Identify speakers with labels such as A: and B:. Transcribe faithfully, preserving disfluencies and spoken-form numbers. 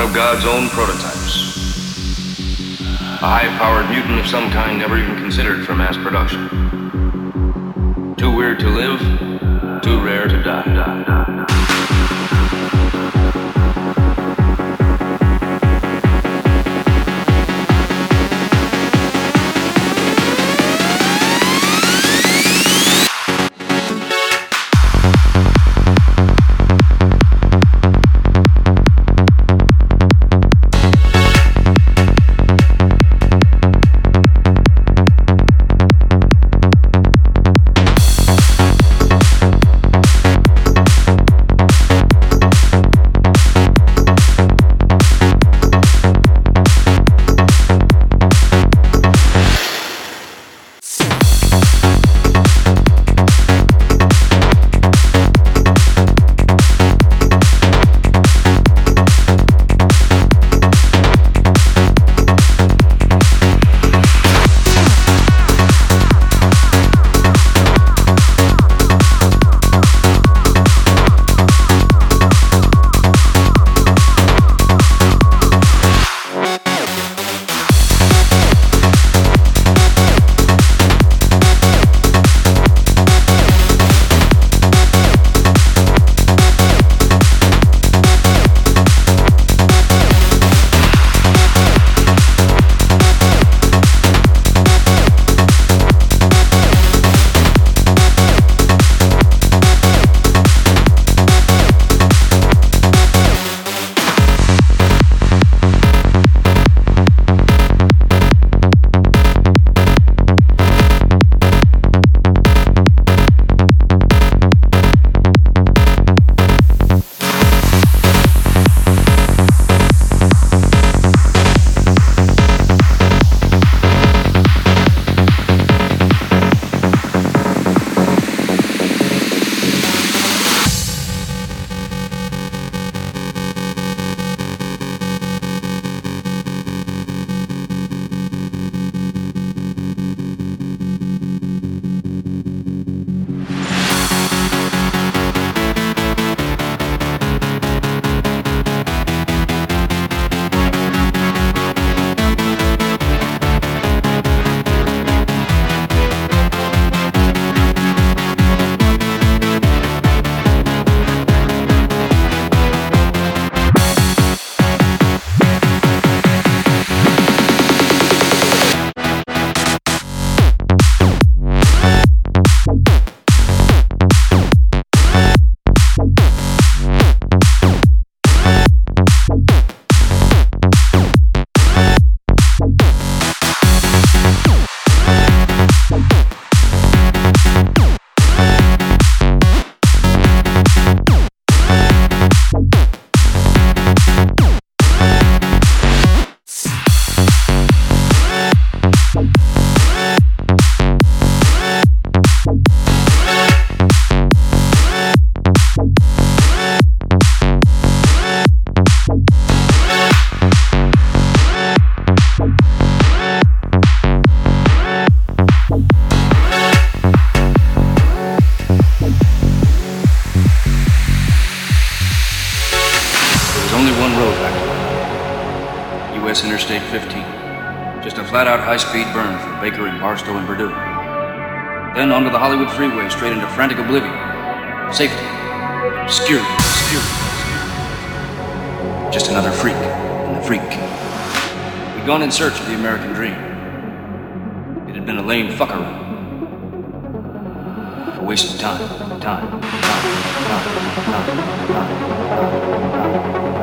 A: of God's own prototypes. A high-powered mutant of some kind never even considered for mass production. Too weird to live, too rare to die. die, die, die.
B: U S Interstate fifteen. Just a flat-out high-speed burn for Baker and Barstow and Purdue. Then onto the Hollywood freeway, straight into frantic oblivion. Safety. Obscurity. Obscurity. Just another freak in the freak. We'd gone in search of the American dream. It had been a lame fucker. A waste of time. Time. Time. Time. Time. Time. Time. Time.